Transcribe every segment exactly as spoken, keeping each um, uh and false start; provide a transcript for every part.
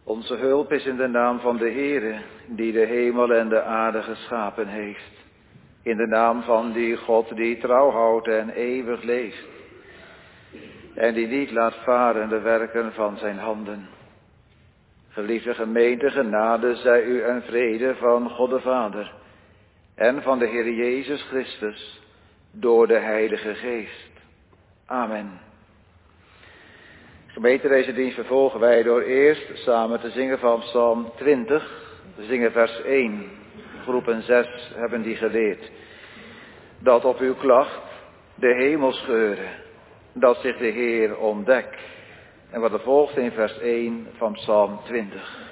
Onze hulp is in de naam van de Heere, die de hemel en de aarde geschapen heeft. In de naam van die God die trouw houdt en eeuwig leeft. En die niet laat varen de werken van zijn handen. Geliefde gemeente, genade zij u en vrede van God de Vader. En van de Heer Jezus Christus, door de Heilige Geest. Amen. Gemeente, deze dienst vervolgen wij door eerst samen te zingen van Psalm twintig. We zingen vers één. Groepen zes hebben die geleerd. Dat op uw klacht de hemel scheuren, dat zich de Heer ontdekt. En wat er volgt in vers één van Psalm twintig.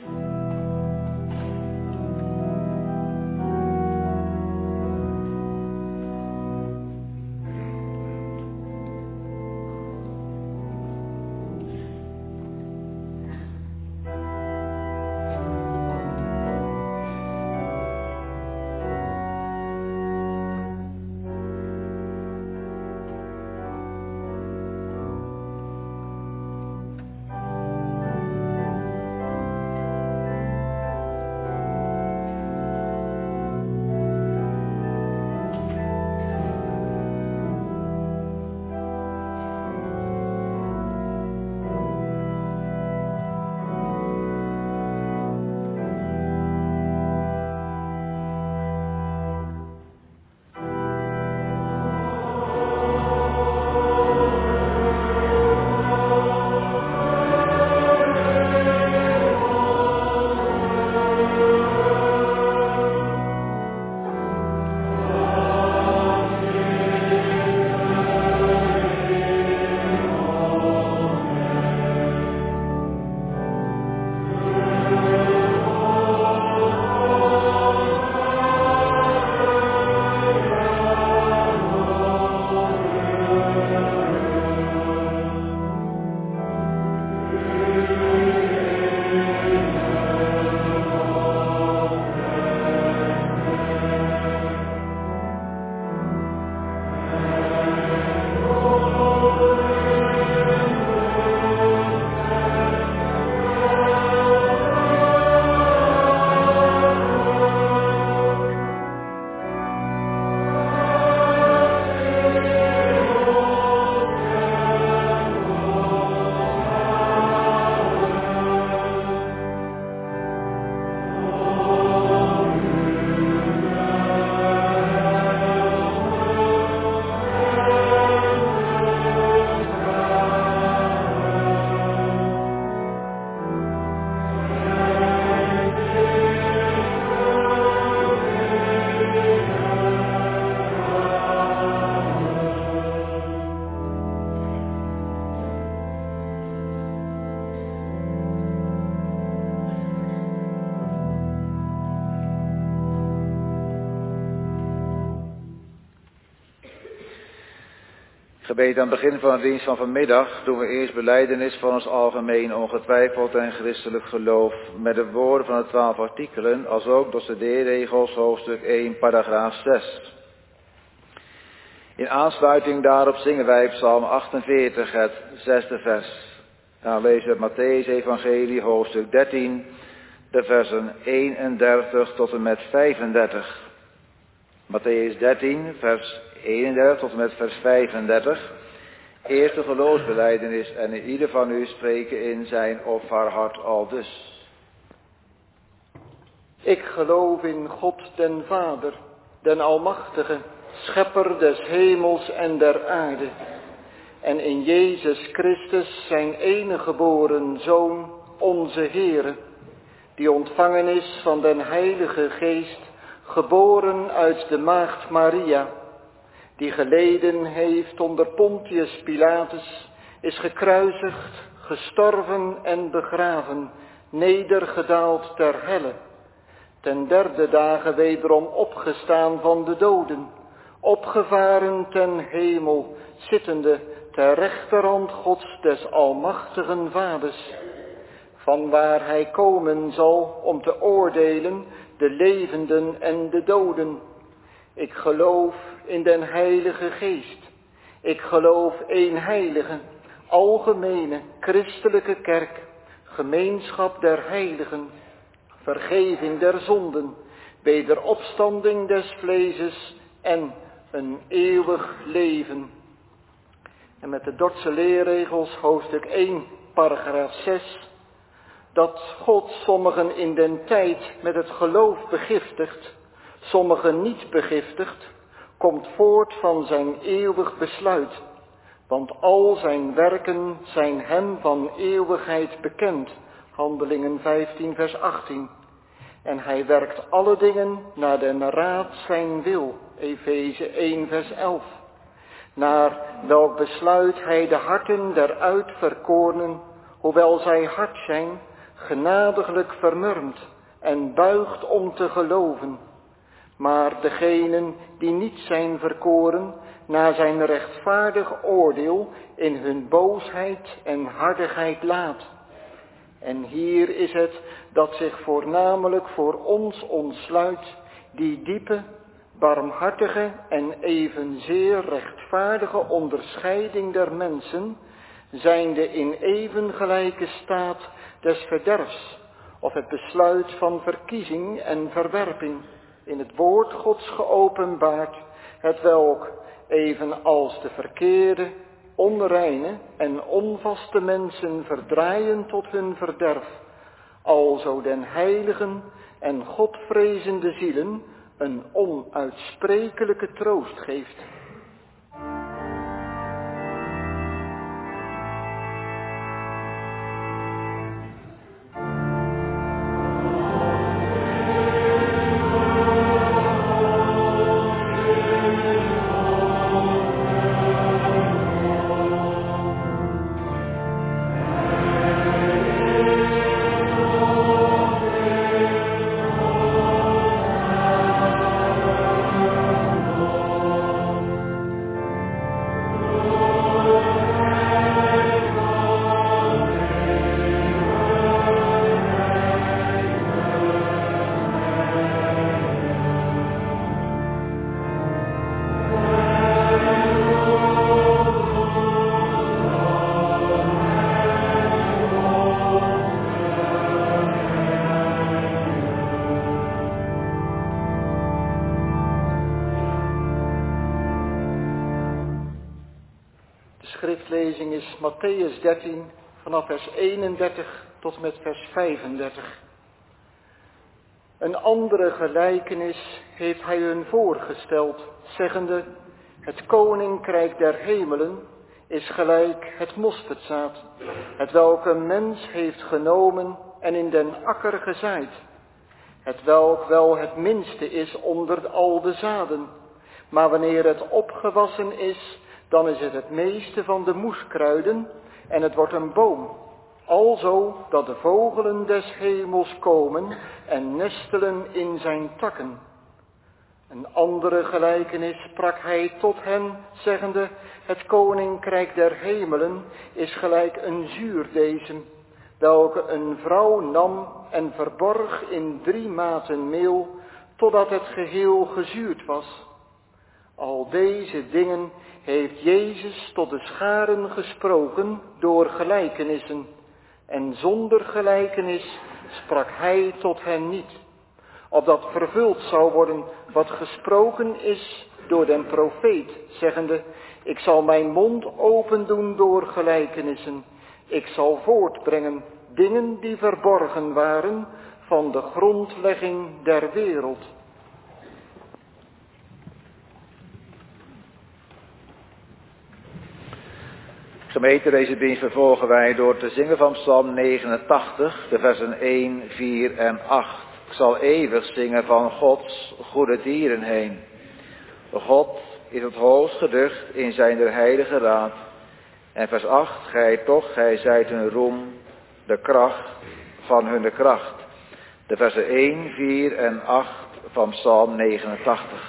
Gebed aan het begin van de dienst van vanmiddag doen we eerst belijdenis van ons algemeen ongetwijfeld en christelijk geloof met de woorden van de twaalf artikelen, als ook docedeerregels hoofdstuk één, paragraaf zes. In aansluiting daarop zingen wij Psalm achtenveertig, het zesde vers. Dan lezen we het Mattheüs-evangelie, hoofdstuk dertien, de versen eenendertig tot en met vijfendertig. Mattheüs dertien, vers eenendertig tot en met vers vijfendertig. Eerste geloofsbelijdenis en in ieder van u spreken in zijn of haar hart aldus. Ik geloof in God den Vader, den Almachtige, schepper des hemels en der aarde. En in Jezus Christus, zijn enige geboren Zoon, onze Heere, die ontvangen is van den Heilige Geest, geboren uit de maagd Maria, die geleden heeft onder Pontius Pilatus, is gekruisigd, gestorven en begraven, nedergedaald ter helle, ten derde dagen wederom opgestaan van de doden, opgevaren ten hemel, zittende ter rechterhand Gods des almachtigen Vaders, vanwaar hij komen zal om te oordelen de levenden en de doden. Ik geloof in den Heilige Geest. Ik geloof één heilige, algemene, christelijke kerk, gemeenschap der heiligen, vergeving der zonden, wederopstanding des vleeses en een eeuwig leven. En met de Dordtse leerregels, hoofdstuk één, paragraaf zes, dat God sommigen in den tijd met het geloof begiftigt, sommigen niet begiftigt, komt voort van zijn eeuwig besluit. Want al zijn werken zijn hem van eeuwigheid bekend. Handelingen vijftien vers achttien. En hij werkt alle dingen naar den raad zijn wil. Efeze één vers elf. Naar welk besluit hij de harten der uitverkorenen, hoewel zij hard zijn, genadiglijk vermurmt en buigt om te geloven. Maar degenen die niet zijn verkoren, na zijn rechtvaardig oordeel in hun boosheid en hardigheid laat. En hier is het dat zich voornamelijk voor ons ontsluit die diepe, barmhartige en evenzeer rechtvaardige onderscheiding der mensen, zijnde in even gelijke staat des verderfs, of het besluit van verkiezing en verwerping, in het woord Gods geopenbaard, hetwelk evenals de verkeerde, onreine en onvaste mensen verdraaien tot hun verderf, alzo den heiligen en godvrezende zielen een onuitsprekelijke troost geeft. De schriftlezing is Mattheüs dertien vanaf vers eenendertig tot en met vers vijfendertig. Een andere gelijkenis heeft hij hun voorgesteld, zeggende: het koninkrijk der hemelen is gelijk het mosterdzaad, hetwelk een mens heeft genomen en in den akker gezaaid, hetwelk wel het minste is onder al de zaden, maar wanneer het opgewassen is, dan is het het meeste van de moeskruiden en het wordt een boom, alzo dat de vogelen des hemels komen en nestelen in zijn takken. Een andere gelijkenis sprak hij tot hen, zeggende: het koninkrijk der hemelen is gelijk een zuurdesem, welke een vrouw nam en verborg in drie maten meel, totdat het geheel gezuurd was. Al deze dingen heeft Jezus tot de scharen gesproken door gelijkenissen, en zonder gelijkenis sprak hij tot hen niet, opdat vervuld zou worden wat gesproken is door den profeet, zeggende: ik zal mijn mond open doen door gelijkenissen, ik zal voortbrengen dingen die verborgen waren van de grondlegging der wereld. Gemeente, deze dienst vervolgen wij door te zingen van Psalm negenentachtig, de versen één, vier en acht. Ik zal eeuwig zingen van Gods goede dieren heen. God is het hoogst geducht in zijn der heilige raad. En vers acht, gij toch, gij zijt hun roem, de kracht van hun kracht. De versen één, vier en acht van Psalm negenentachtig.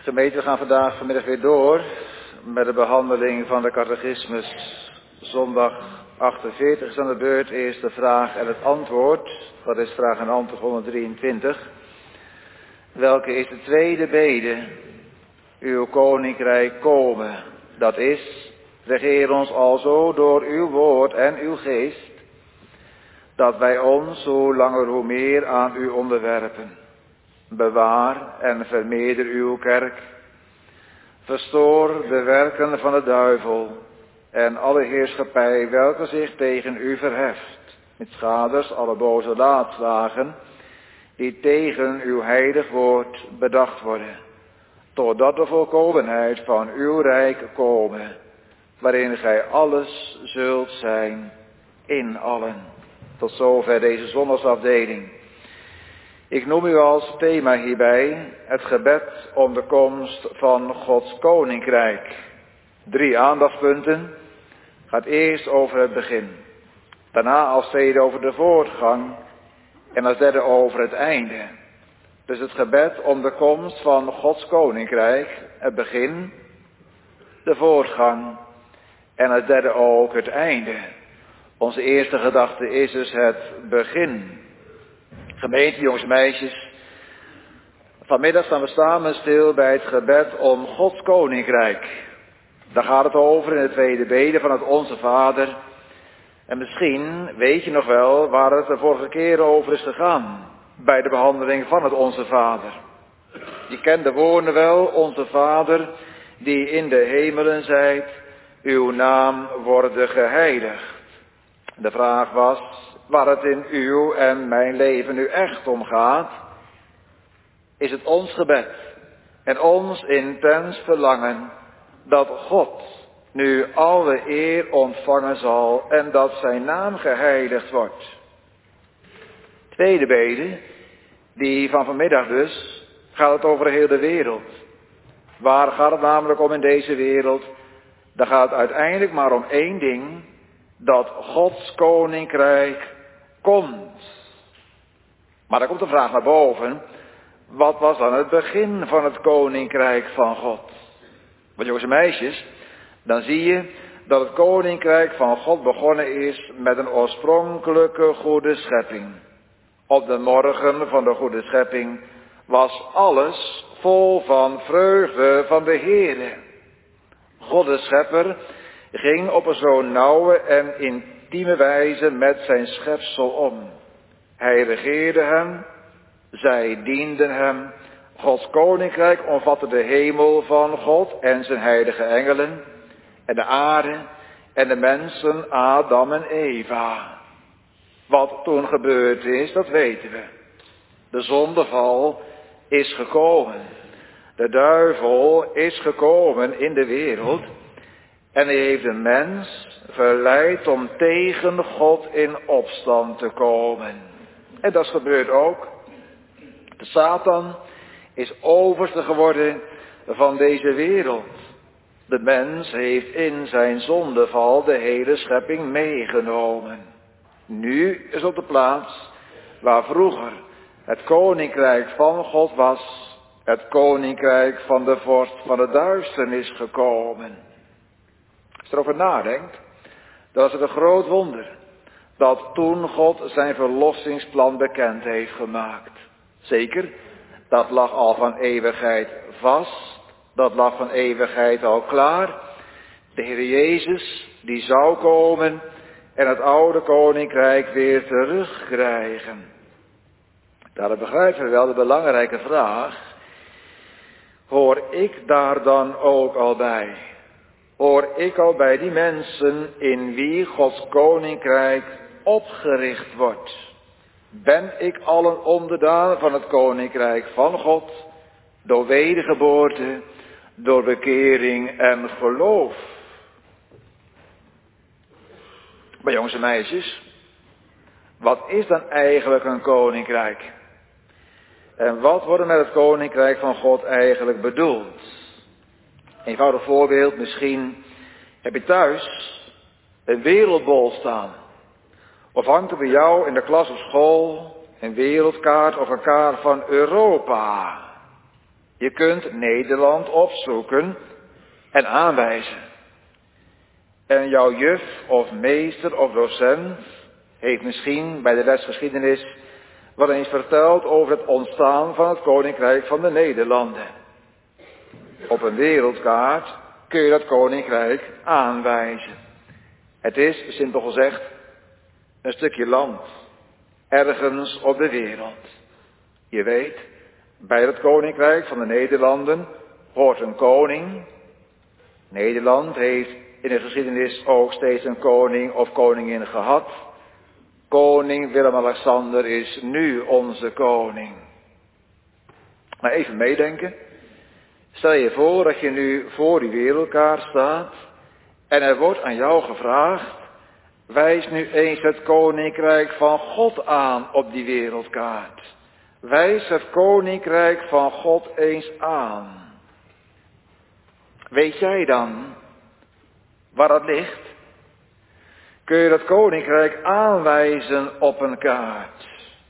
Gemeente, we gaan vandaag vanmiddag weer door met de behandeling van de catechismus. Zondag achtenveertig is aan de beurt. Eerst de vraag en het antwoord. Dat is vraag en antwoord honderddrieëntwintig. Welke is de tweede bede? Uw koninkrijk komen. Dat is, regeer ons alzo door uw woord en uw geest, dat wij ons hoe langer hoe meer aan u onderwerpen. Bewaar en vermeerder uw kerk. Verstoor de werken van de duivel en alle heerschappij welke zich tegen u verheft. Met schaders alle boze laatslagen die tegen uw heilig woord bedacht worden. Totdat de volkomenheid van uw rijk komen, waarin gij alles zult zijn in allen. Tot zover deze zondagsafdeling. Ik noem u als thema hierbij het gebed om de komst van Gods koninkrijk. Drie aandachtspunten. Gaat eerst over het begin. Daarna als tweede over de voortgang. En als derde over het einde. Dus het gebed om de komst van Gods koninkrijk. Het begin, de voortgang en als derde ook het einde. Onze eerste gedachte is dus het begin. Gemeente, jongens en meisjes, vanmiddag staan we samen stil bij het gebed om Gods koninkrijk. Daar gaat het over in de tweede bede van het Onze Vader. En misschien weet je nog wel waar het de vorige keer over is gegaan, bij de behandeling van het Onze Vader. Je kent de woorden wel, Onze Vader, die in de hemelen zijt, uw naam worden geheiligd. De vraag was, waar het in uw en mijn leven nu echt om gaat, is het ons gebed en ons intens verlangen dat God nu alle eer ontvangen zal en dat zijn naam geheiligd wordt. Tweede bede, die van vanmiddag dus, gaat het over heel de wereld. Waar gaat het namelijk om in deze wereld? Dan gaat het uiteindelijk maar om één ding, dat Gods koninkrijk komt. Maar dan komt de vraag naar boven, wat was dan het begin van het koninkrijk van God? Want jongens en meisjes, dan zie je dat het koninkrijk van God begonnen is met een oorspronkelijke goede schepping. Op de morgen van de goede schepping was alles vol van vreugde van de Heere. God de Schepper ging op een zo nauwe en intieme wijze met zijn schepsel om. Hij regeerde hem, zij dienden hem. Gods koninkrijk omvatte de hemel van God en zijn heilige engelen, en de aarde en de mensen Adam en Eva. Wat toen gebeurd is, dat weten we. De zondeval is gekomen. De duivel is gekomen in de wereld en hij heeft de mens verleid om tegen God in opstand te komen. En dat is gebeurd ook. De Satan is overste geworden van deze wereld. De mens heeft in zijn zondeval de hele schepping meegenomen. Nu is op de plaats waar vroeger het koninkrijk van God was, het koninkrijk van de vorst van de duisternis gekomen. Als je erover nadenkt, dan is het een groot wonder dat toen God zijn verlossingsplan bekend heeft gemaakt. Zeker, dat lag al van eeuwigheid vast, dat lag van eeuwigheid al klaar. De Heer Jezus, die zou komen en het oude koninkrijk weer terugkrijgen. Daarom begrijpen we wel de belangrijke vraag, hoor ik daar dan ook al bij? Hoor ik al bij die mensen in wie Gods koninkrijk opgericht wordt? Ben ik al een onderdaan van het koninkrijk van God, door wedergeboorte, door bekering en geloof? Maar jongens en meisjes, wat is dan eigenlijk een koninkrijk? En wat wordt er met het koninkrijk van God eigenlijk bedoeld? Eenvoudig voorbeeld, misschien heb je thuis een wereldbol staan. Of hangt er bij jou in de klas op school een wereldkaart of een kaart van Europa. Je kunt Nederland opzoeken en aanwijzen. En jouw juf of meester of docent heeft misschien bij de lesgeschiedenis wel eens verteld over het ontstaan van het Koninkrijk van de Nederlanden. Op een wereldkaart kun je dat Koninkrijk aanwijzen. Het is, simpel gezegd, een stukje land, ergens op de wereld. Je weet, bij het Koninkrijk van de Nederlanden hoort een koning. Nederland heeft in de geschiedenis ook steeds een koning of koningin gehad. Koning Willem-Alexander is nu onze koning. Maar even meedenken. Stel je voor dat je nu voor die wereldkaart staat en er wordt aan jou gevraagd: wijs nu eens het Koninkrijk van God aan op die wereldkaart. Wijs het Koninkrijk van God eens aan. Weet jij dan waar dat ligt? Kun je dat Koninkrijk aanwijzen op een kaart?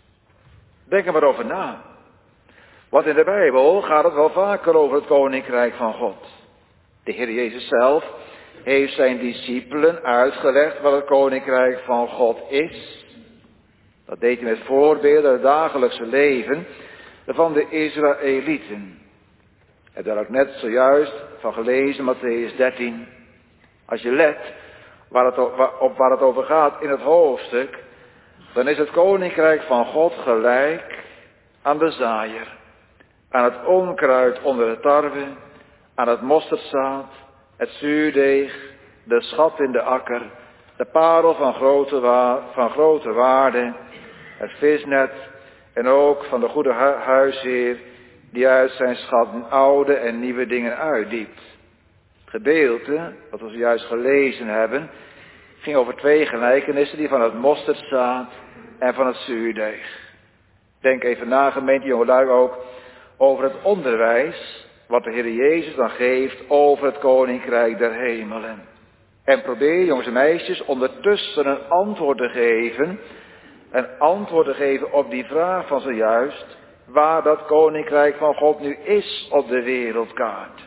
Denk er maar over na. Want in de Bijbel gaat het wel vaker over het Koninkrijk van God. De Heer Jezus zelf heeft zijn discipelen uitgelegd wat het Koninkrijk van God is. Dat deed hij met voorbeelden uit het dagelijkse leven van de Israëlieten. Ik heb daar ook net zojuist van gelezen, Mattheüs dertien. Als je let waar het, op waar het over gaat in het hoofdstuk, dan is het Koninkrijk van God gelijk aan de zaaier, aan het onkruid onder de tarwe, aan het mosterdzaad, het zuurdeeg, de schat in de akker, de parel van grote, wa- van grote waarde, het visnet en ook van de goede hu- huisheer die uit zijn schatten oude en nieuwe dingen uitdiept. Het gedeelte, wat we zojuist gelezen hebben, ging over twee gelijkenissen, die van het mosterdzaad en van het zuurdeeg. Denk even na, gemeente jongelui, ook over het onderwijs wat de Heer Jezus dan geeft over het Koninkrijk der Hemelen. En probeer, jongens en meisjes, ondertussen een antwoord te geven, een antwoord te geven op die vraag van zojuist, waar dat Koninkrijk van God nu is op de wereldkaart.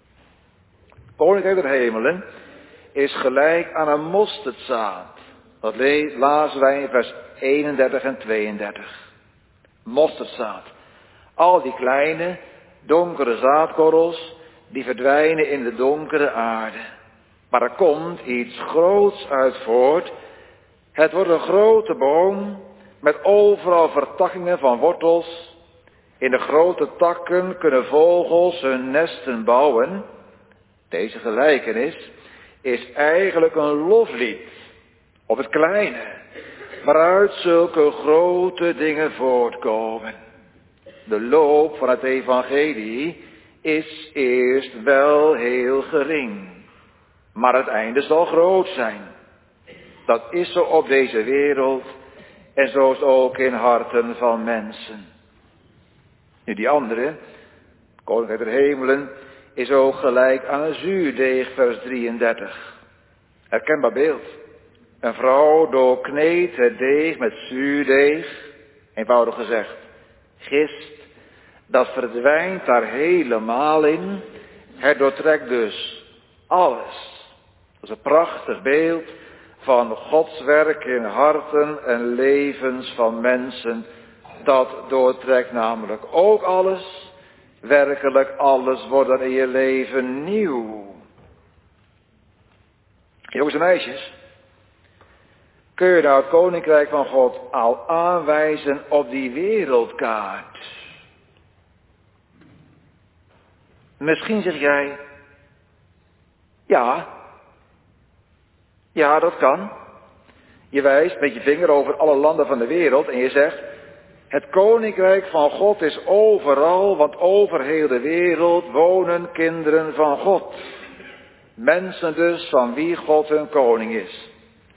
Koninkrijk der Hemelen is gelijk aan een mosterdzaad. Dat lazen wij in vers eenendertig en tweeëndertig. Mosterdzaad. Al die kleine, donkere zaadkorrels, die verdwijnen in de donkere aarde. Maar er komt iets groots uit voort. Het wordt een grote boom met overal vertakkingen van wortels. In de grote takken kunnen vogels hun nesten bouwen. Deze gelijkenis is eigenlijk een loflied op het kleine, waaruit zulke grote dingen voortkomen. De loop van het evangelie is eerst wel heel gering, maar het einde zal groot zijn. Dat is zo op deze wereld en zo is het ook in harten van mensen. Nu die andere, Koninkrijk der Hemelen, is ook gelijk aan een zuurdeeg, vers drieëndertig. Herkenbaar beeld. Een vrouw doorkneedt het deeg met zuurdeeg, eenvoudig gezegd, gist, dat verdwijnt daar helemaal in. Het doortrekt dus alles. Dat is een prachtig beeld van Gods werk in harten en levens van mensen. Dat doortrekt namelijk ook alles. Werkelijk alles wordt dan in je leven nieuw. Jongens en meisjes, kun je nou het Koninkrijk van God al aanwijzen op die wereldkaart? Misschien zeg jij, ja, ja dat kan. Je wijst met je vinger over alle landen van de wereld en je zegt, het Koninkrijk van God is overal, want over heel de wereld wonen kinderen van God. Mensen dus van wie God hun koning is.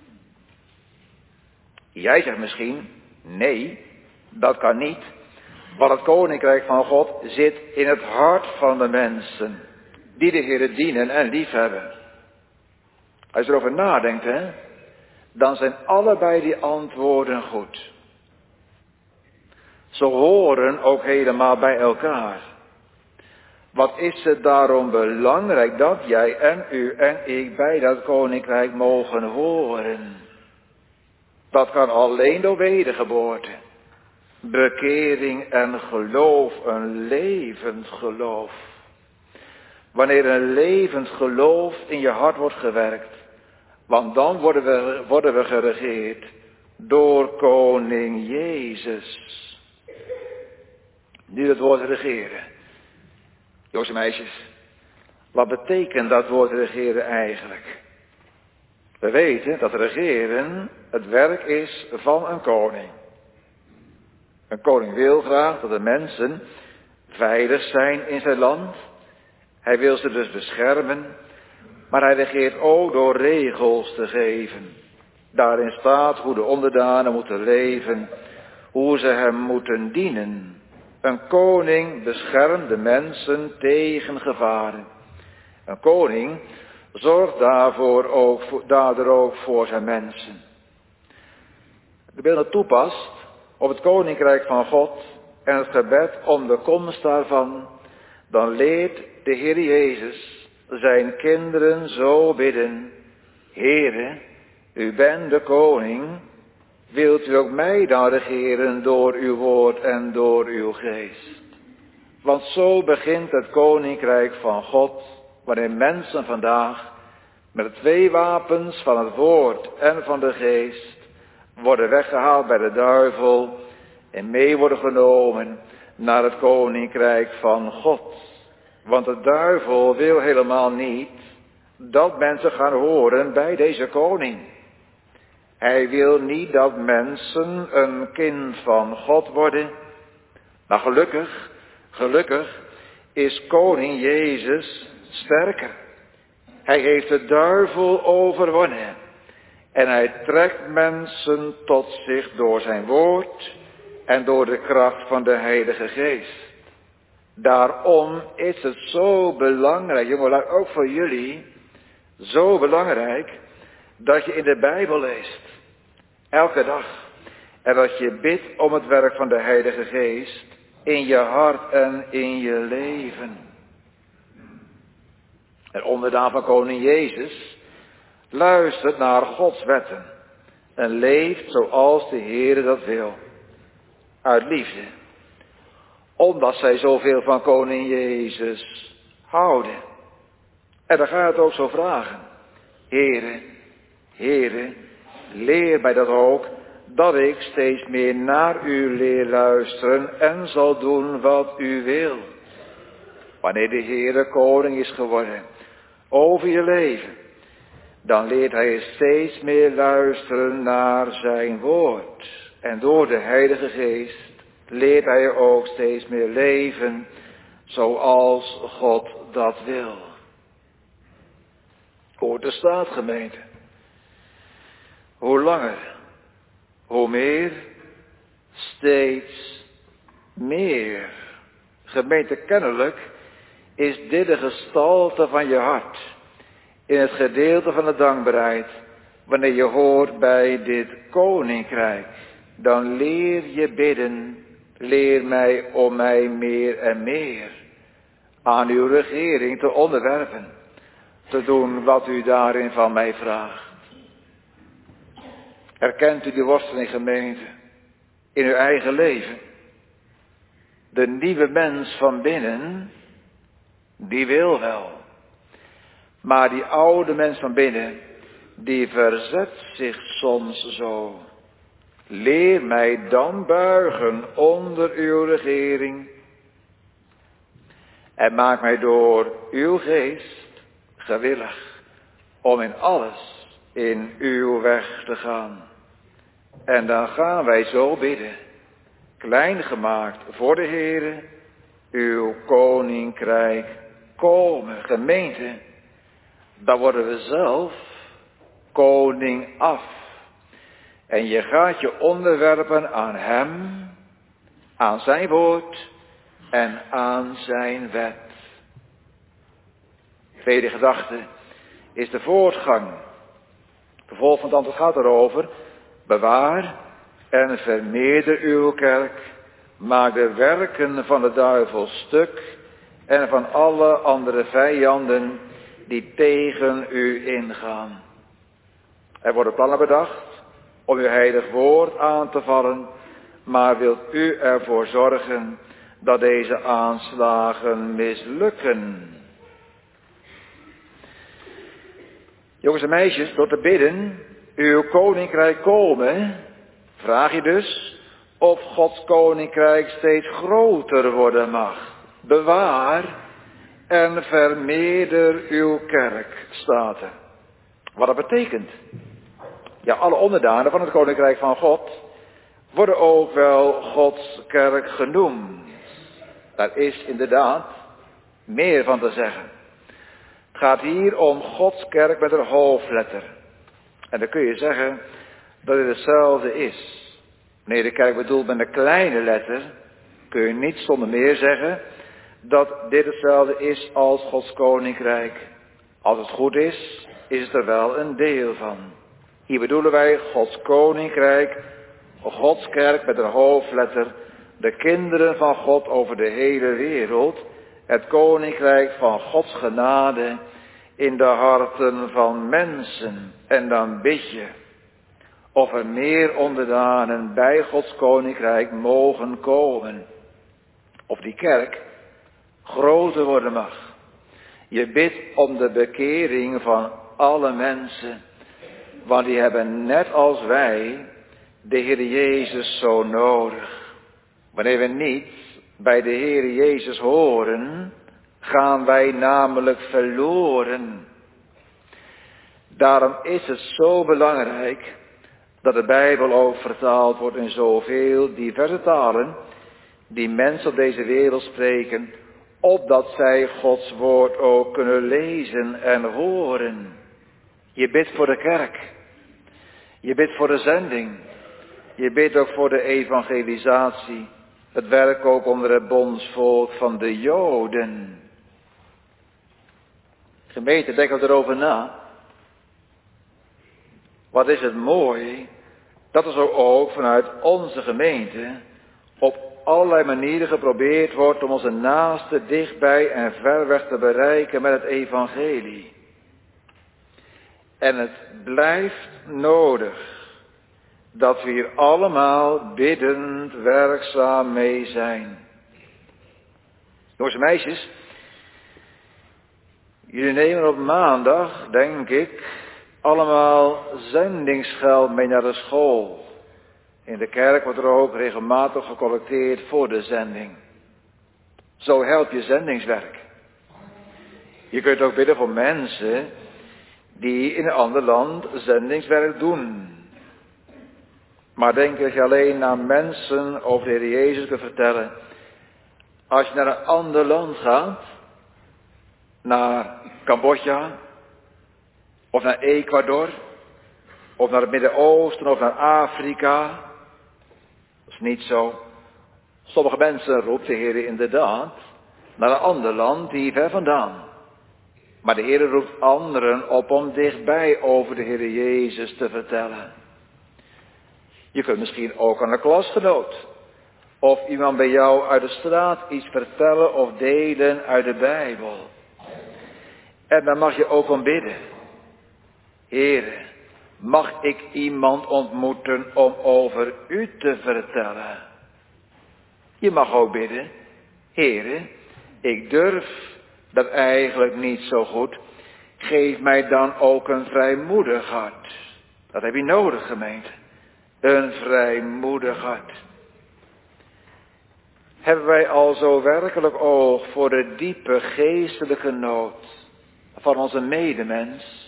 Jij zegt misschien, nee, dat kan niet. Want het Koninkrijk van God zit in het hart van de mensen, die de Heere dienen en liefhebben. Als je erover nadenkt, hè, dan zijn allebei die antwoorden goed. Ze horen ook helemaal bij elkaar. Wat is het daarom belangrijk dat jij en u en ik bij dat koninkrijk mogen horen? Dat kan alleen door wedergeboorte. Bekering en geloof, een levend geloof. Wanneer een levend geloof in je hart wordt gewerkt, want dan worden we, worden we geregeerd door koning Jezus. Nu het woord regeren. Jongens en meisjes, wat betekent dat woord regeren eigenlijk? We weten dat regeren het werk is van een koning. Een koning wil graag dat de mensen veilig zijn in zijn land. Hij wil ze dus beschermen, maar hij regeert ook door regels te geven. Daarin staat hoe de onderdanen moeten leven, hoe ze hem moeten dienen. Een koning beschermt de mensen tegen gevaren. Een koning zorgt daarvoor ook, daardoor ook voor zijn mensen. De beeld toepast op het koninkrijk van God en het gebed om de komst daarvan, dan leert de Heer Jezus zijn kinderen zo bidden: Heere, u bent de koning, wilt u ook mij dan regeren door uw woord en door uw geest? Want zo begint het koninkrijk van God, waarin mensen vandaag met de twee wapens van het woord en van de geest worden weggehaald bij de duivel en mee worden genomen naar het koninkrijk van God. Want de duivel wil helemaal niet dat mensen gaan horen bij deze koning. Hij wil niet dat mensen een kind van God worden. Maar gelukkig, gelukkig is koning Jezus sterker. Hij heeft de duivel overwonnen. En hij trekt mensen tot zich door zijn woord en door de kracht van de Heilige Geest. Daarom is het zo belangrijk, jongelui, ook voor jullie, zo belangrijk dat je in de Bijbel leest. Elke dag. En dat je bidt om het werk van de Heilige Geest in je hart en in je leven. En onderdaan van koning Jezus luistert naar Gods wetten en leeft zoals de Heer dat wil. Uit liefde. Omdat zij zoveel van koning Jezus houden. En dan gaat het ook zo vragen. Heere, Heere, leer mij dat ook, dat ik steeds meer naar u leer luisteren en zal doen wat u wil. Wanneer de Heere koning is geworden over je leven, dan leert hij je steeds meer luisteren naar zijn woord. En door de Heilige Geest leert hij je ook steeds meer leven zoals God dat wil. Hoort de staat, gemeente. Hoe langer, hoe meer, steeds meer. Gemeente, kennelijk is dit de gestalte van je hart. In het gedeelte van de dankbaarheid. Wanneer je hoort bij dit koninkrijk. Dan leer je bidden. Leer mij om mij meer en meer aan uw regering te onderwerpen. Te doen wat u daarin van mij vraagt. Herkent u die worsteling, gemeente, in uw eigen leven? De nieuwe mens van binnen, die wil wel. Maar die oude mens van binnen, die verzet zich soms zo. Leer mij dan buigen onder uw regering. En maak mij door uw geest gewillig om in alles in uw weg te gaan. En dan gaan wij zo bidden, klein gemaakt voor de Heere, uw koninkrijk komen. Gemeente, dan worden we zelf koning af. En je gaat je onderwerpen aan hem, aan zijn woord en aan zijn wet. Tweede gedachte is de voortgang. Vervolg van het antwoord gaat erover. Bewaar en vermeerder uw kerk. Maak de werken van de duivel stuk. en van alle andere vijanden die tegen u ingaan. Er worden plannen bedacht om uw heilig woord aan te vallen, maar wilt u ervoor zorgen dat deze aanslagen mislukken? Jongens en meisjes, door te bidden, uw koninkrijk komen, vraag je dus of Gods koninkrijk steeds groter worden mag. Bewaar en vermeerder uw kerk, staat er. Wat dat betekent? Ja, alle onderdanen van het koninkrijk van God worden ook wel Gods kerk genoemd. Daar is inderdaad meer van te zeggen. Het gaat hier om Gods kerk met een hoofdletter. En dan kun je zeggen dat het hetzelfde is. Wanneer de kerk bedoelt met een kleine letter, kun je niet zonder meer zeggen dat dit hetzelfde is als Gods koninkrijk. Als het goed is, is het er wel een deel van. Hier bedoelen wij Gods koninkrijk, Gods kerk met een hoofdletter, de kinderen van God over de hele wereld, het koninkrijk van Gods genade in de harten van mensen. En dan bid je of er meer onderdanen bij Gods koninkrijk mogen komen. Of die kerk groter worden mag. Je bidt om de bekering van alle mensen, want die hebben net als wij de Heer Jezus zo nodig. Wanneer we niet bij de Heer Jezus horen, gaan wij namelijk verloren. Daarom is het zo belangrijk dat de Bijbel ook vertaald wordt in zoveel diverse talen die mensen op deze wereld spreken, opdat zij Gods woord ook kunnen lezen en horen. Je bidt voor de kerk. Je bidt voor de zending. Je bidt ook voor de evangelisatie. Het werk ook onder het bondsvolk van de Joden. Gemeente, denk ook erover na. Wat is het mooi dat er zo ook vanuit onze gemeente op allerlei manieren geprobeerd wordt om onze naasten dichtbij en ver weg te bereiken met het evangelie. En het blijft nodig dat we hier allemaal biddend werkzaam mee zijn. Jongens en meisjes, jullie nemen op maandag, denk ik, allemaal zendingsgeld mee naar de school. In de kerk wordt er ook regelmatig gecollecteerd voor de zending. Zo help je zendingswerk. Je kunt ook bidden voor mensen die in een ander land zendingswerk doen. Maar denk dat je alleen aan mensen over de Heer Jezus kunt vertellen. Als je naar een ander land gaat, naar Cambodja, of naar Ecuador, of naar het Midden-Oosten, of naar Afrika. Dat is niet zo. Sommige mensen roept de Heer inderdaad naar een ander land hier ver vandaan. Maar de Heer roept anderen op om dichtbij over de Heer Jezus te vertellen. Je kunt misschien ook aan een klasgenoot of iemand bij jou uit de straat iets vertellen of delen uit de Bijbel. En dan mag je ook om bidden. Heere, mag ik iemand ontmoeten om over u te vertellen? Je mag ook bidden. Heere, ik durf dat eigenlijk niet zo goed. Geef mij dan ook een vrijmoedig hart. Dat heb je nodig, gemeente. Een vrijmoedig hart. Hebben wij al zo werkelijk oog voor de diepe geestelijke nood van onze medemens?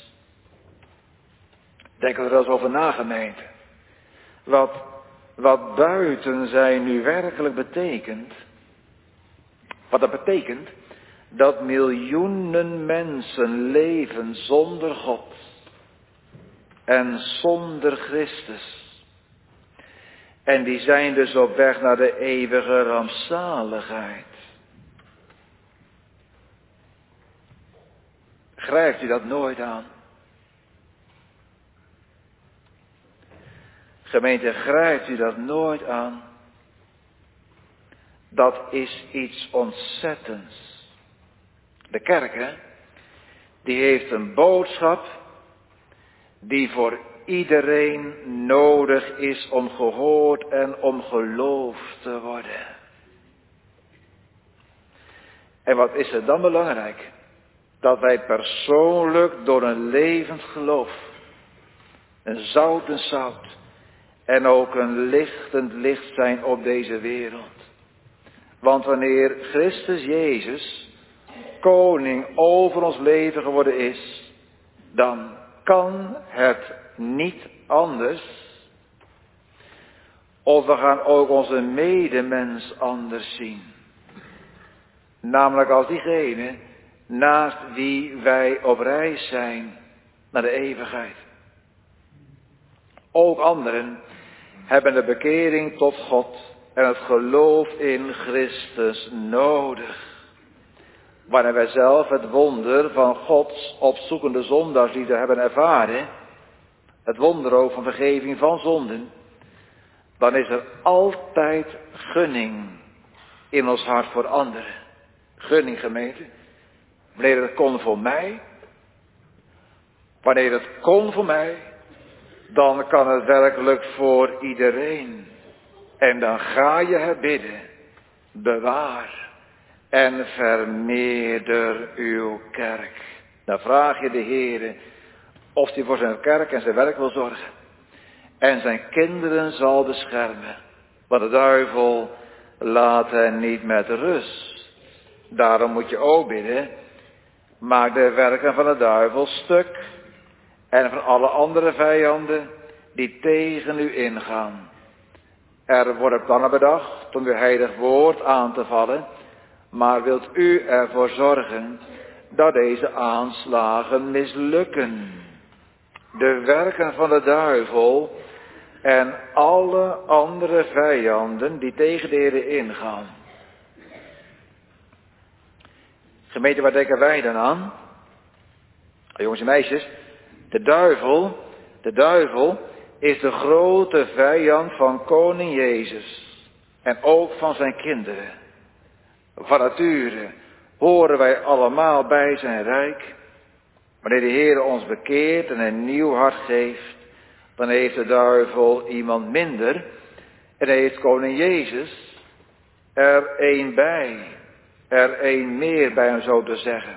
Denk er wel eens over na, gemeente. Wat, wat buiten zijn nu werkelijk betekent. Wat dat betekent, dat miljoenen mensen leven zonder God. En zonder Christus. En die zijn dus op weg naar de eeuwige rampzaligheid. Grijpt u dat nooit aan? Gemeente, grijpt u dat nooit aan? Dat is iets ontzettends. De kerk, hè, die heeft een boodschap die voor iedereen nodig is om gehoord en om geloofd te worden. En wat is er dan belangrijk? Dat wij persoonlijk door een levend geloof, een zout en zout en ook een lichtend licht zijn op deze wereld. Want wanneer Christus Jezus koning over ons leven geworden is, dan kan het niet anders. Of we gaan ook onze medemens anders zien. Namelijk als diegene naast wie wij op reis zijn naar de eeuwigheid. Ook anderen hebben de bekering tot God en het geloof in Christus nodig. Wanneer wij zelf het wonder van Gods opzoekende zondagsliefde hebben ervaren, het wonder ook van vergeving van zonden, dan is er altijd gunning in ons hart voor anderen. Gunning, gemeente. Wanneer het kon voor mij, wanneer het kon voor mij, dan kan het werkelijk voor iedereen. En dan ga je het bidden, bewaar en vermeerder uw kerk. Dan vraag je de Heere of hij voor zijn kerk en zijn werk wil zorgen. En zijn kinderen zal beschermen. Want de duivel laat hen niet met rust. Daarom moet je ook bidden, maak de werken van de duivel stuk. En van alle andere vijanden die tegen u ingaan. Er worden plannen bedacht om uw heilig woord aan te vallen. Maar wilt u ervoor zorgen dat deze aanslagen mislukken. De werken van de duivel en alle andere vijanden die tegen de Heer ingaan. Gemeente, waar denken wij dan aan? Jongens en meisjes, de duivel, de duivel is de grote vijand van koning Jezus. En ook van zijn kinderen. Van nature horen wij allemaal bij zijn rijk. Wanneer de Heer ons bekeert en een nieuw hart geeft, dan heeft de duivel iemand minder. En dan heeft koning Jezus er één bij. Er één meer bij, om zo te zeggen.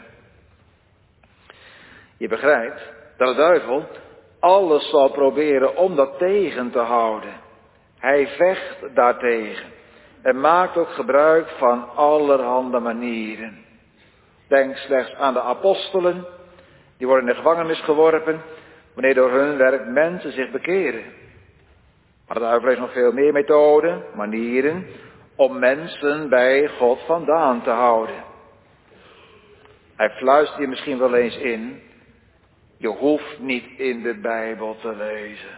Je begrijpt dat de duivel alles zal proberen om dat tegen te houden. Hij vecht daartegen. En maakt ook gebruik van allerhande manieren. Denk slechts aan de apostelen. Die worden in de gevangenis geworpen. Wanneer door hun werk mensen zich bekeren. Maar de duivel heeft nog veel meer methoden, manieren. Om mensen bij God vandaan te houden. Hij fluistert je misschien wel eens in. Je hoeft niet in de Bijbel te lezen.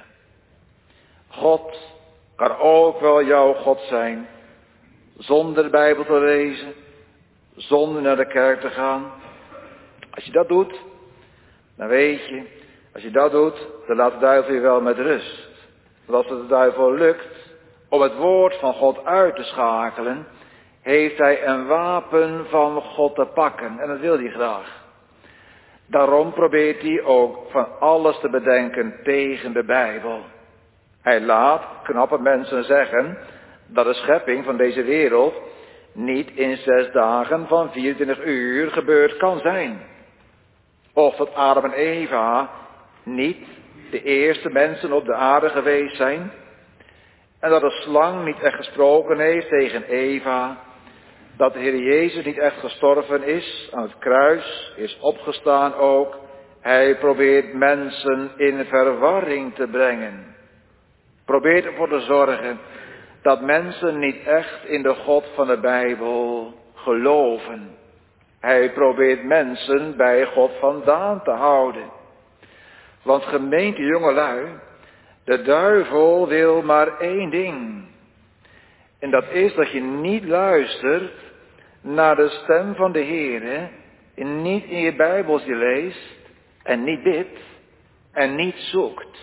God kan ook wel jouw God zijn. Zonder de Bijbel te lezen. Zonder naar de kerk te gaan. Als je dat doet, dan weet je, als je dat doet, dan laat de duivel je wel met rust. Want als het de duivel lukt om het woord van God uit te schakelen, heeft hij een wapen van God te pakken. En dat wil hij graag. Daarom probeert hij ook van alles te bedenken tegen de Bijbel. Hij laat knappe mensen zeggen dat de schepping van deze wereld niet in zes dagen van vierentwintig uur gebeurd kan zijn. Of dat Adam en Eva niet de eerste mensen op de aarde geweest zijn. En dat de slang niet echt gesproken heeft tegen Eva. Dat de Heer Jezus niet echt gestorven is, aan het kruis, is opgestaan ook. Hij probeert mensen in verwarring te brengen. Probeert ervoor te zorgen dat mensen niet echt in de God van de Bijbel geloven. Hij probeert mensen bij God vandaan te houden. Want gemeente jongelui, de duivel wil maar één ding. En dat is dat je niet luistert naar de stem van de Heer. En niet in je Bijbeltje leest. En niet bidt. En niet zoekt.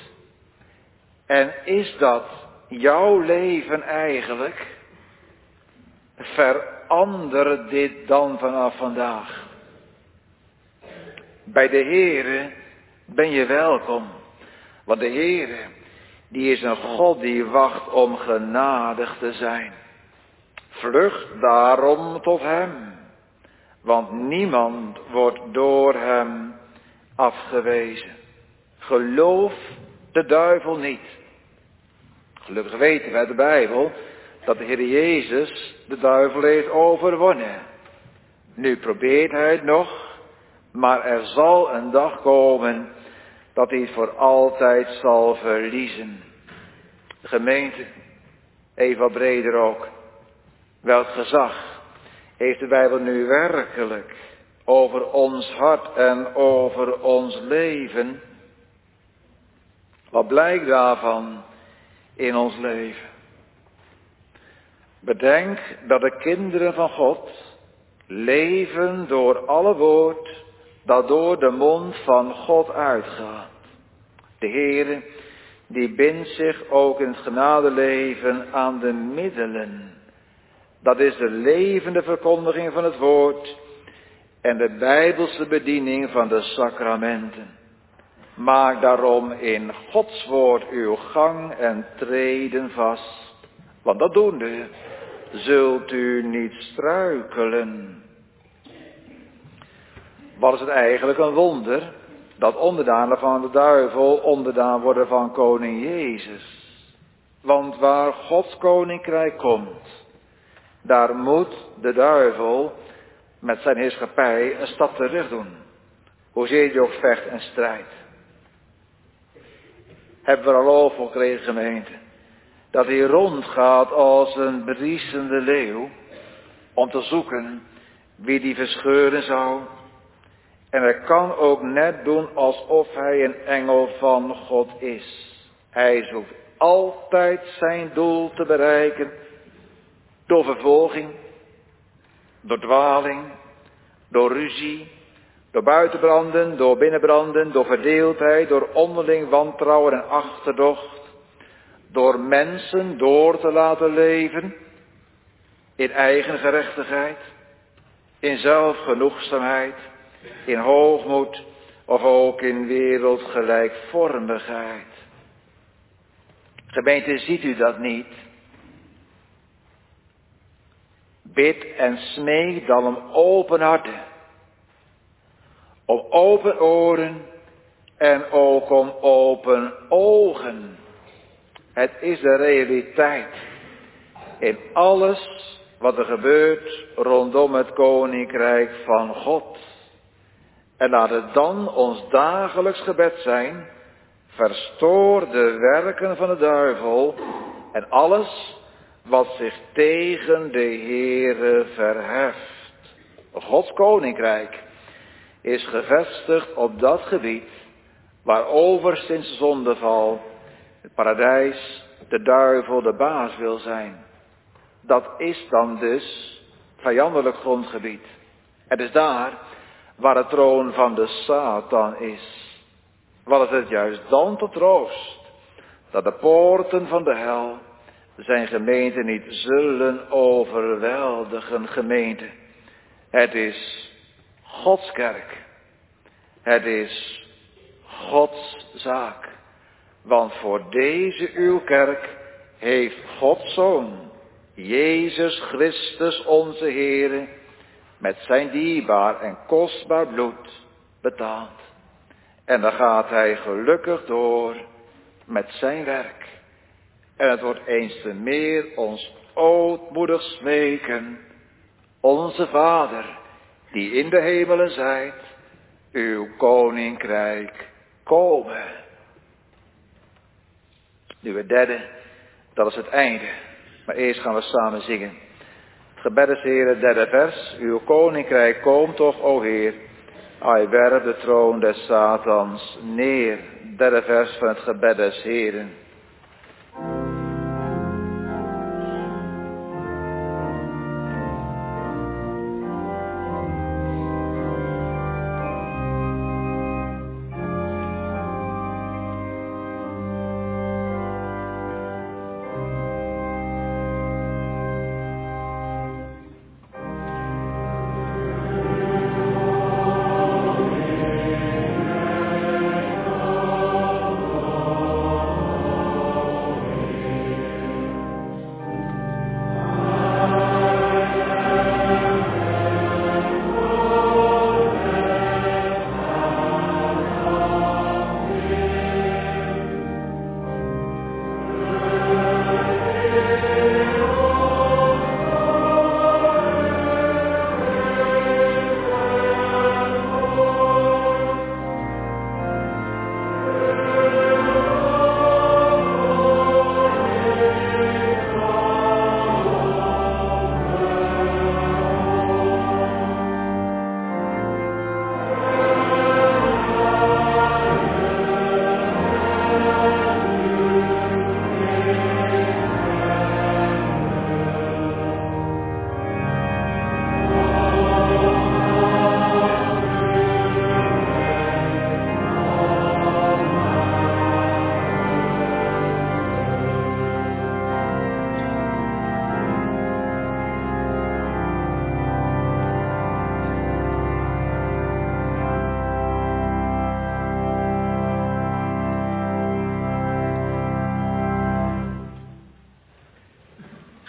En is dat jouw leven eigenlijk? Verander dit dan vanaf vandaag. Bij de Heere ben je welkom. Want de Heere, die is een God die wacht om genadig te zijn. Vlucht daarom tot hem. Want niemand wordt door hem afgewezen. Geloof de duivel niet. Gelukkig weten we uit de Bijbel dat de Heer Jezus de duivel heeft overwonnen. Nu probeert hij het nog, maar er zal een dag komen dat hij het voor altijd zal verliezen. De gemeente, even wat breder ook. Welk gezag heeft de Bijbel nu werkelijk over ons hart en over ons leven? Wat blijkt daarvan in ons leven? Bedenk dat de kinderen van God leven door alle woord dat door de mond van God uitgaat. De Heere, die bindt zich ook in het genadeleven aan de middelen. Dat is de levende verkondiging van het woord en de bijbelse bediening van de sacramenten. Maak daarom in Gods woord uw gang en treden vast, want dat doende zult u niet struikelen. Wat is het eigenlijk een wonder dat onderdanen van de duivel onderdaan worden van koning Jezus. Want waar Gods koninkrijk komt, daar moet de duivel met zijn heerschappij een stap terug doen. Hoezeer hij ook vecht en strijdt. Hebben we er al over gekregen, gemeente. Dat hij rondgaat als een briesende leeuw. Om te zoeken wie die verscheuren zou. En hij kan ook net doen alsof hij een engel van God is. Hij zoekt altijd zijn doel te bereiken. Door vervolging. Door dwaling. Door ruzie. Door buitenbranden. Door binnenbranden. Door verdeeldheid. Door onderling wantrouwen en achterdocht. Door mensen door te laten leven. In eigen gerechtigheid. In zelfgenoegzaamheid. In hoogmoed. Of ook in wereldgelijkvormigheid. Gemeente, ziet u dat niet? Bid en smeek dan om open harten. Om open oren. En ook om open ogen. Het is de realiteit. In alles wat er gebeurt rondom het koninkrijk van God. En laat het dan ons dagelijks gebed zijn. Verstoor de werken van de duivel. En alles wat zich tegen de Heere verheft. Gods koninkrijk is gevestigd op dat gebied. Waarover sinds de zondeval het paradijs de duivel de baas wil zijn. Dat is dan dus vijandelijk grondgebied. Het is daar waar de troon van de Satan is. Wat is het juist dan tot troost, dat de poorten van de hel zijn gemeente niet zullen overweldigen, gemeente. Het is Gods kerk. Het is Gods zaak. Want voor deze uw kerk heeft Gods Zoon, Jezus Christus onze Heere, met zijn dierbaar en kostbaar bloed betaald. En dan gaat hij gelukkig door met zijn werk. En het wordt eens te meer ons ootmoedig smeken. Onze Vader, die in de hemelen zijt, uw koninkrijk komen. Nu het derde, dat is het einde. Maar eerst gaan we samen zingen. Het gebed is, Heer, het derde vers. Uw koninkrijk komt toch, o Heer. Hij werpt de troon des Satans neer. Derde vers van het gebed des Heeren.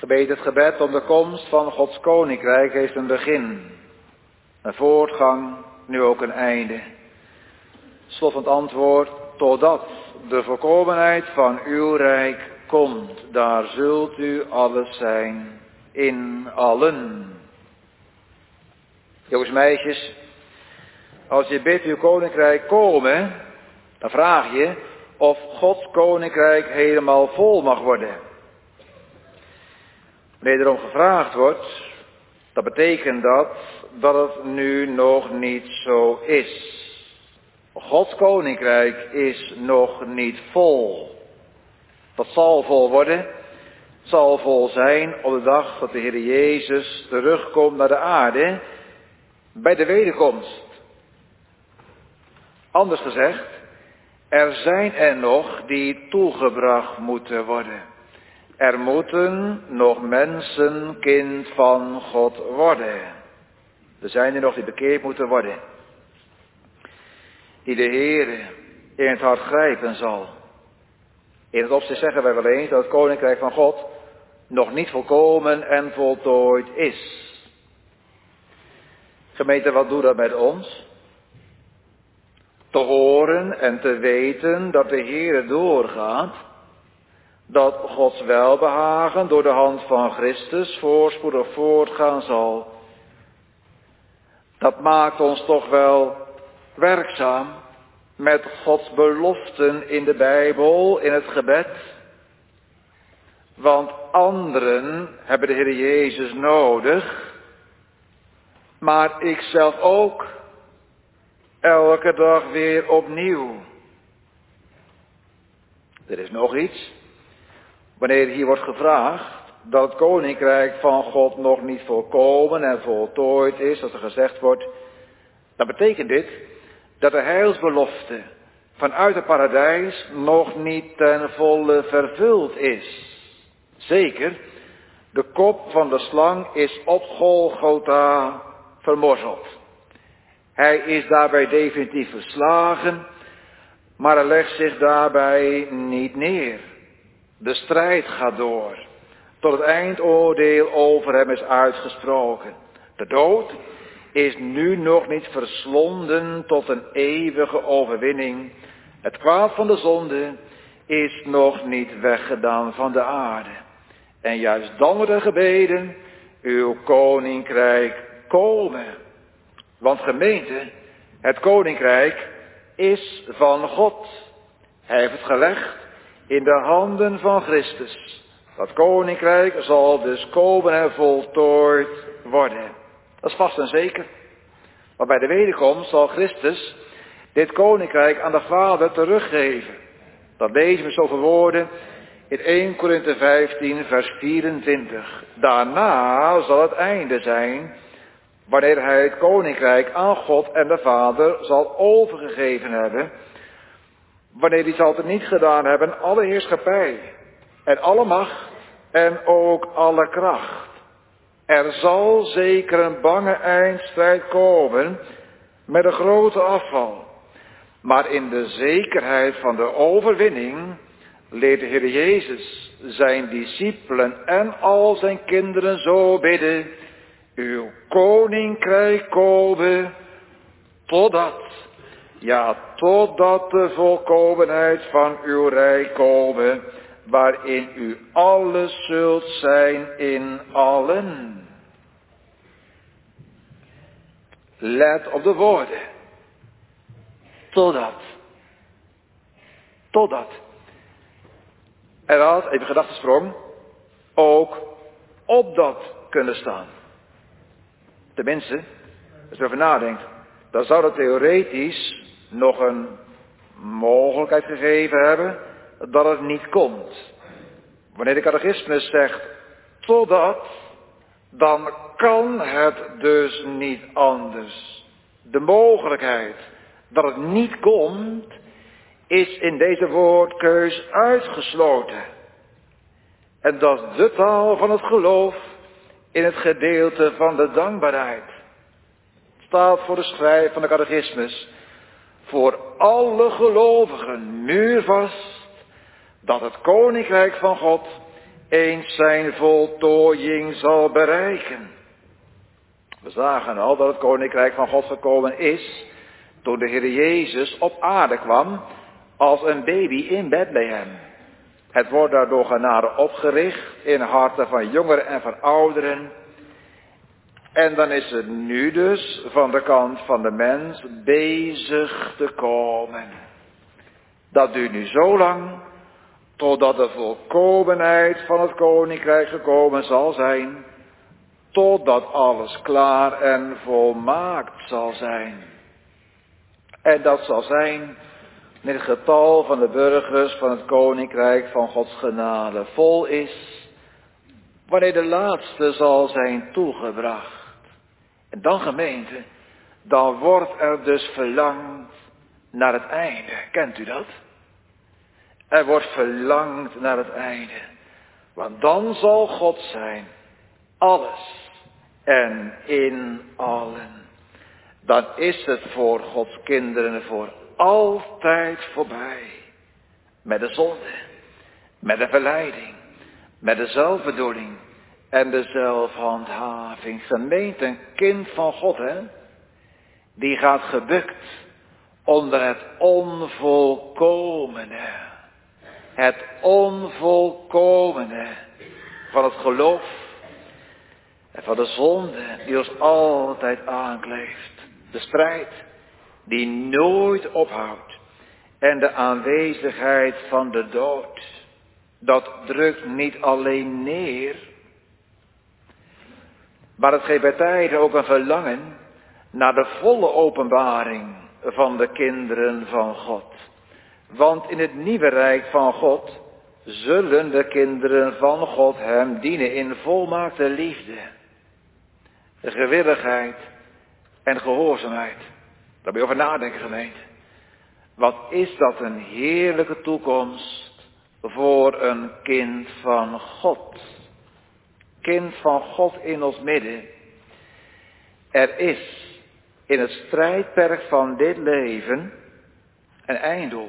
Gebed, het gebed om de komst van Gods koninkrijk heeft een begin, een voortgang, nu ook een einde. Sloffend antwoord, totdat de volkomenheid van uw rijk komt, daar zult u alles zijn, in allen. Jongens, meisjes, als je bidt uw koninkrijk komen, dan vraag je of Gods koninkrijk helemaal vol mag worden. Wanneer erom gevraagd wordt, dat betekent dat dat het nu nog niet zo is. Gods koninkrijk is nog niet vol. Dat zal vol worden, zal vol zijn op de dag dat de Heer Jezus terugkomt naar de aarde, bij de wederkomst. Anders gezegd, er zijn er nog die toegebracht moeten worden. Er moeten nog mensen kind van God worden. Er zijn er nog die bekeerd moeten worden. Die de Heere in het hart grijpen zal. In het opzicht zeggen wij wel eens dat het koninkrijk van God nog niet volkomen en voltooid is. Gemeente, wat doet dat met ons? Te horen en te weten dat de Heere doorgaat. Dat Gods welbehagen door de hand van Christus voorspoedig voortgaan zal. Dat maakt ons toch wel werkzaam met Gods beloften in de Bijbel, in het gebed. Want anderen hebben de Heer Jezus nodig, maar ik zelf ook, elke dag weer opnieuw. Er is nog iets. Wanneer hier wordt gevraagd dat het koninkrijk van God nog niet volkomen en voltooid is, als er gezegd wordt, dan betekent dit dat de heilsbelofte vanuit het paradijs nog niet ten volle vervuld is. Zeker, de kop van de slang is op Golgotha vermorzeld. Hij is daarbij definitief verslagen, maar hij legt zich daarbij niet neer. De strijd gaat door, tot het eindoordeel over hem is uitgesproken. De dood is nu nog niet verslonden tot een eeuwige overwinning. Het kwaad van de zonde is nog niet weggedaan van de aarde. En juist dan wordt er gebeden, uw koninkrijk komen. Want gemeente, het koninkrijk is van God. Hij heeft het gelegd in de handen van Christus. Dat koninkrijk zal dus komen en voltooid worden. Dat is vast en zeker. Maar bij de wederkomst zal Christus dit koninkrijk aan de Vader teruggeven. Dat lezen we zo verwoorden in eerste Korinthe vijftien vers vierentwintig. Daarna zal het einde zijn, wanneer hij het koninkrijk aan God en de Vader zal overgegeven hebben. Wanneer hij zal het niet gedaan hebben, alle heerschappij en alle macht en ook alle kracht. Er zal zeker een bange eindstrijd komen met een grote afval. Maar in de zekerheid van de overwinning leert de Heer Jezus zijn discipelen en al zijn kinderen zo bidden. Uw koninkrijk komen totdat, ja totdat de volkomenheid van uw rijk komen, waarin u alles zult zijn in allen. Let op de woorden. Totdat. Totdat. Er had, even gedachtesprong, ook opdat kunnen staan. Tenminste, als je erover nadenkt, dan zou dat theoretisch nog een mogelijkheid gegeven hebben dat het niet komt. Wanneer de catechismus zegt totdat, dan kan het dus niet anders. De mogelijkheid dat het niet komt, is in deze woordkeus uitgesloten. En dat is de taal van het geloof in het gedeelte van de dankbaarheid. Het staat voor de schrijf van de catechismus, voor alle gelovigen muurvast, dat het koninkrijk van God eens zijn voltooiing zal bereiken. We zagen al dat het koninkrijk van God gekomen is toen de Heer Jezus op aarde kwam als een baby in Bethlehem. Het wordt daardoor genade opgericht in harten van jongeren en van ouderen. En dan is het nu dus van de kant van de mens bezig te komen. Dat duurt nu zo lang totdat de volkomenheid van het koninkrijk gekomen zal zijn. Totdat alles klaar en volmaakt zal zijn. En dat zal zijn met het getal van de burgers van het koninkrijk van Gods genade vol is. Wanneer de laatste zal zijn toegebracht. En dan gemeente, dan wordt er dus verlangd naar het einde. Kent u dat? Er wordt verlangd naar het einde. Want dan zal God zijn. Alles en in allen. Dan is het voor Gods kinderen voor altijd voorbij. Met de zonde, met de verleiding, met de zelfbedoeling en de zelfhandhaving. Gemeente, een kind van God, hè? Die gaat gebukt onder het onvolkomene. Het onvolkomene van het geloof en van de zonde die ons altijd aankleeft. De strijd die nooit ophoudt. En de aanwezigheid van de dood. Dat drukt niet alleen neer. Maar het geeft bij tijden ook een verlangen naar de volle openbaring van de kinderen van God. Want in het nieuwe rijk van God zullen de kinderen van God hem dienen in volmaakte liefde, gewilligheid en gehoorzaamheid. Daar moet je over nadenken, gemeente. Wat is dat een heerlijke toekomst voor een kind van God. Kind van God in ons midden. Er is in het strijdperk van dit leven een einddoel.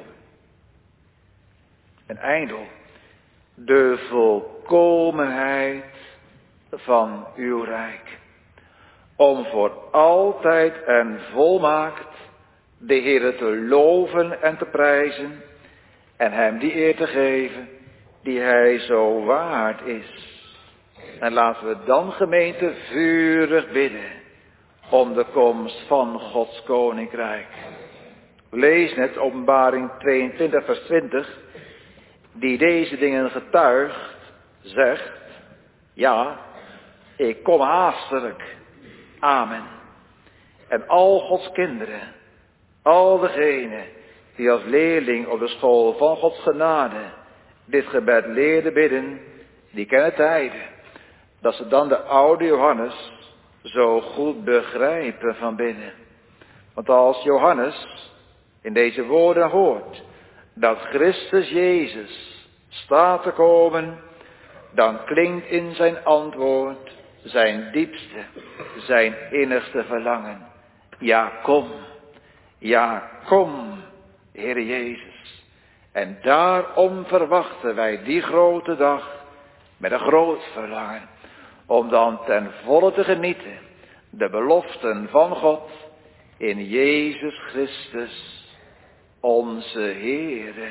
Een einddoel. De volkomenheid van uw rijk. Om voor altijd en volmaakt de Heere te loven en te prijzen. En hem die eer te geven die hij zo waard is. En laten we dan, gemeente, vurig bidden om de komst van Gods koninkrijk. Lees net Openbaring tweeëntwintig vers twintig. Die deze dingen getuigt, zegt, ja, ik kom haastelijk. Amen. En al Gods kinderen, al degenen die als leerling op de school van Gods genade dit gebed leerden bidden, die kennen tijden dat ze dan de oude Johannes zo goed begrijpen van binnen. Want als Johannes in deze woorden hoort dat Christus Jezus staat te komen, dan klinkt in zijn antwoord zijn diepste, zijn innigste verlangen. Ja, kom. Ja, kom, Heer Jezus. En daarom verwachten wij die grote dag met een groot verlangen. Om dan ten volle te genieten de beloften van God in Jezus Christus, onze Heere.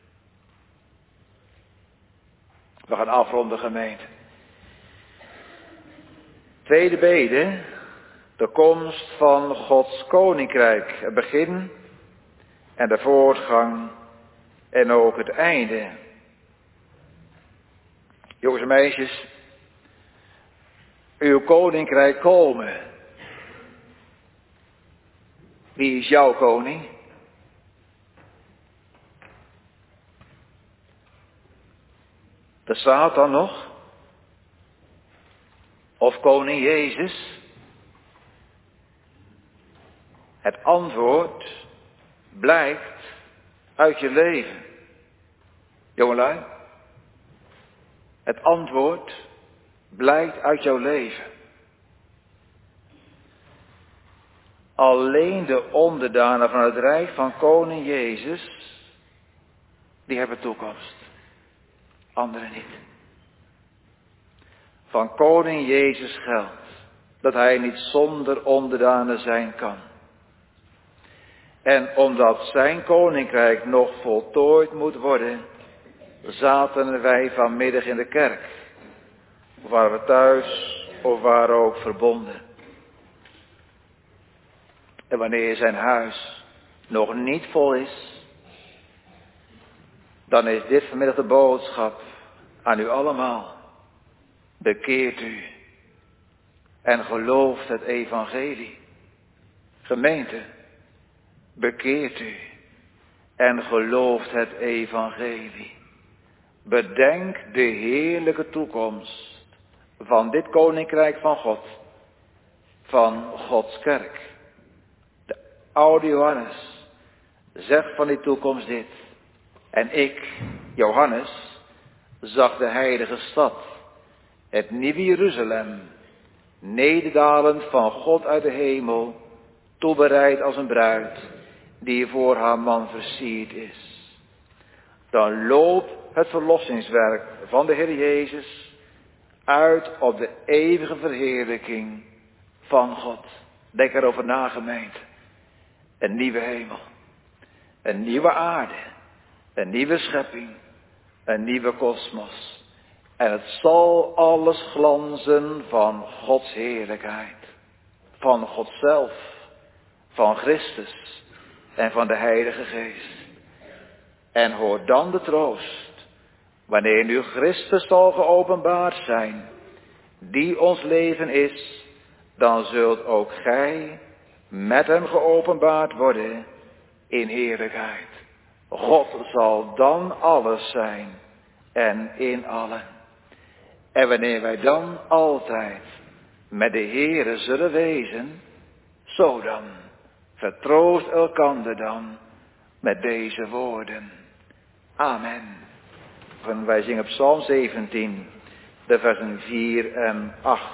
We gaan afronden, gemeente. Tweede bede, de komst van Gods koninkrijk. Het begin en de voortgang en ook het einde. Jongens en meisjes, uw koninkrijk komen. Wie is jouw koning? De Satan nog? Of koning Jezus? Het antwoord blijkt uit je leven. Jongelui, het antwoord blijkt uit jouw leven. Alleen de onderdanen van het rijk van koning Jezus, die hebben toekomst. Anderen niet. van koning Jezus geldt dat hij niet zonder onderdanen zijn kan. En omdat zijn koninkrijk nog voltooid moet worden, zaten wij vanmiddag in de kerk. Of waren we thuis, of waren ook verbonden. En wanneer zijn huis nog niet vol is, dan is dit vanmiddag de boodschap aan u allemaal. Bekeert u en gelooft het evangelie. Gemeente, bekeert u en gelooft het evangelie. Bedenk de heerlijke toekomst van dit koninkrijk van God, van Gods kerk. De oude Johannes zegt van die toekomst dit. En ik, Johannes, zag de heilige stad, het nieuwe Jeruzalem, nederdalend van God uit de hemel, toebereid als een bruid, die voor haar man versierd is. Dan loopt het verlossingswerk van de Heer Jezus uit op de eeuwige verheerlijking van God. Denk erover na, gemeente. Een nieuwe hemel, een nieuwe aarde, een nieuwe schepping, een nieuwe kosmos. En het zal alles glanzen van Gods heerlijkheid, van God zelf, van Christus en van de Heilige Geest. En hoor dan de troost, wanneer nu Christus zal geopenbaard zijn, die ons leven is, dan zult ook gij met hem geopenbaard worden in heerlijkheid. God zal dan alles zijn en in allen. En wanneer wij dan altijd met de Heere zullen wezen, zo dan, vertroost elkander dan met deze woorden. Amen. En wij zingen Psalm zeventien, de versen vier en acht.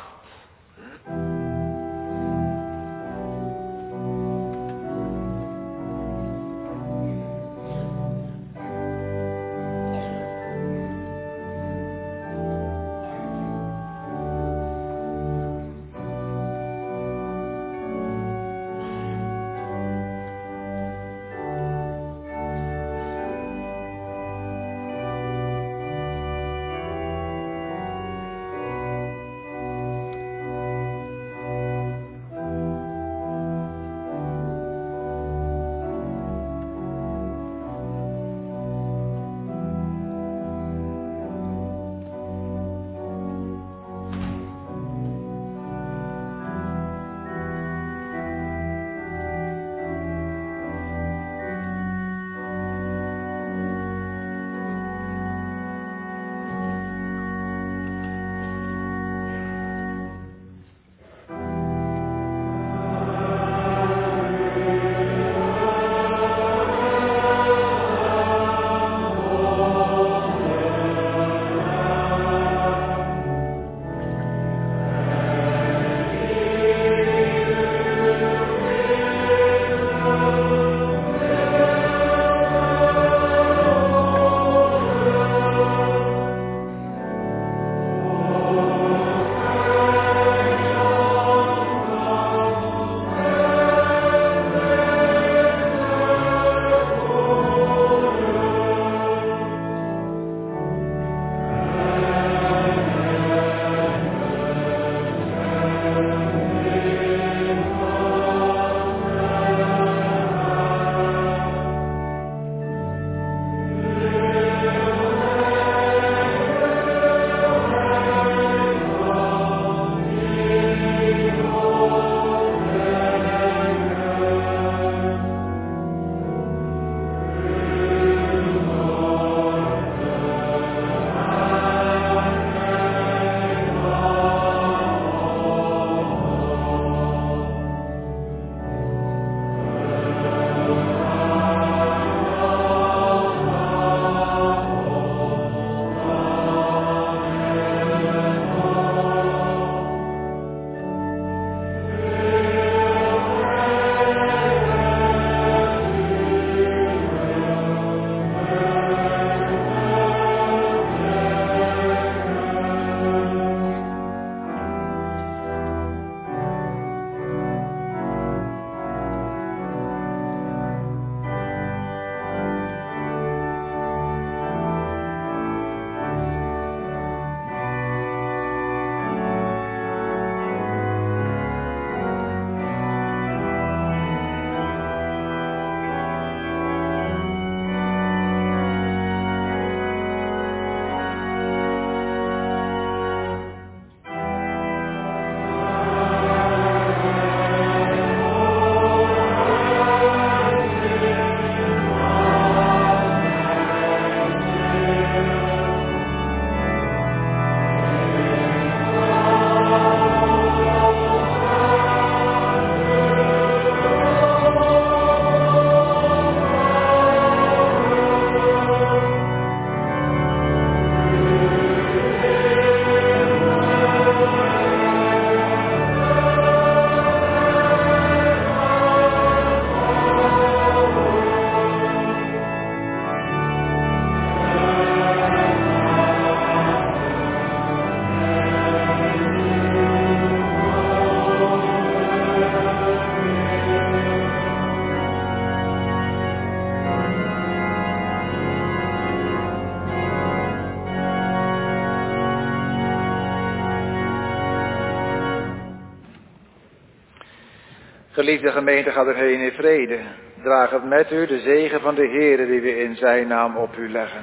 Geliefde gemeente, gaat erheen in vrede. Draag het met u de zegen van de Heere die we in zijn naam op u leggen.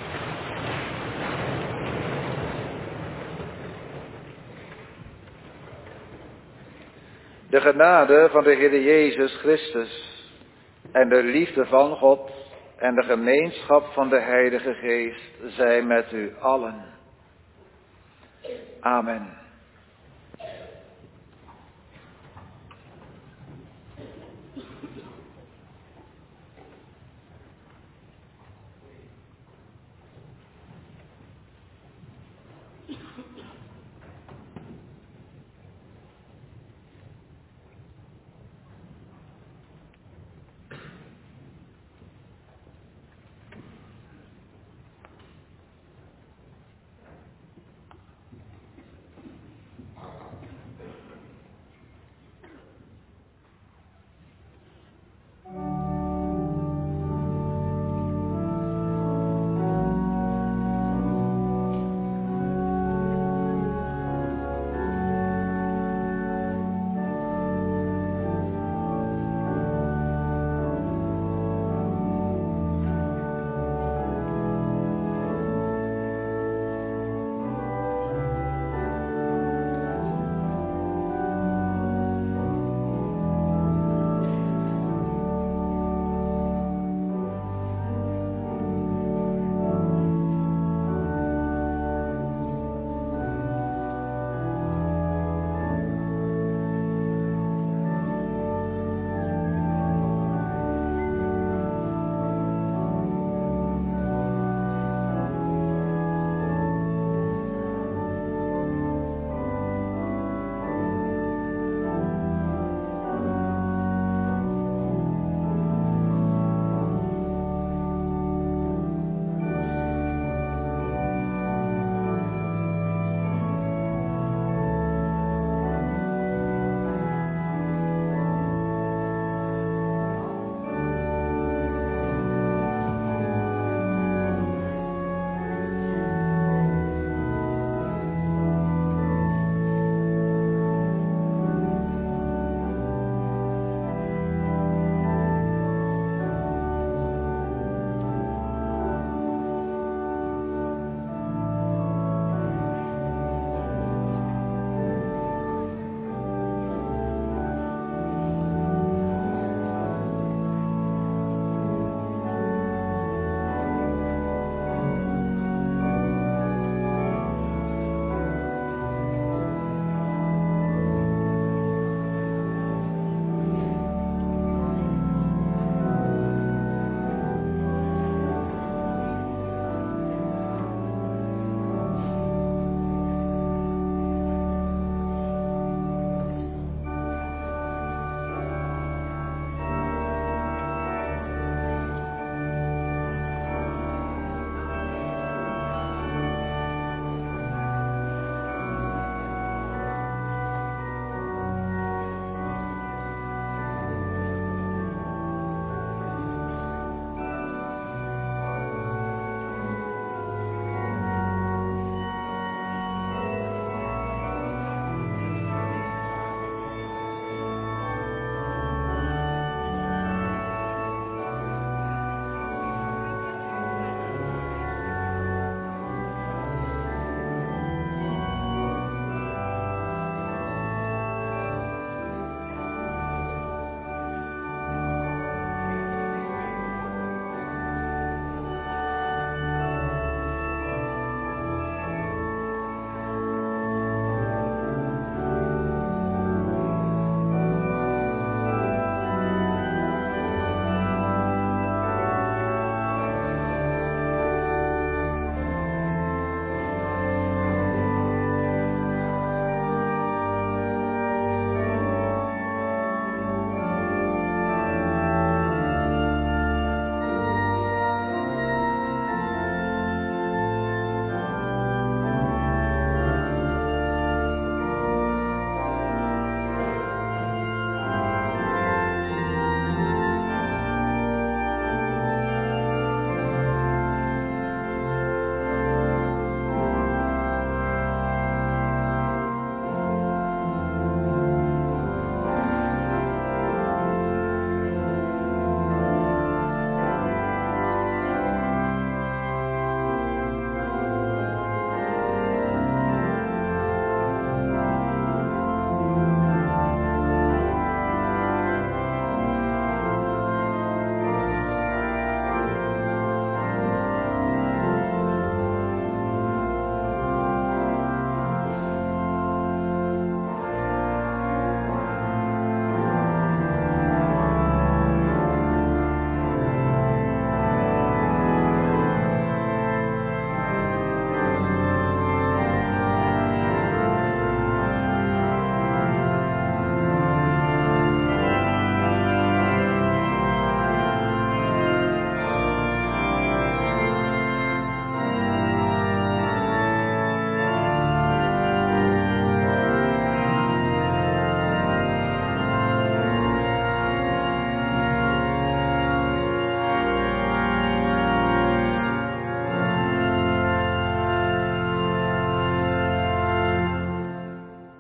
De genade van de Heer Jezus Christus en de liefde van God en de gemeenschap van de Heilige Geest zij met u allen. Amen.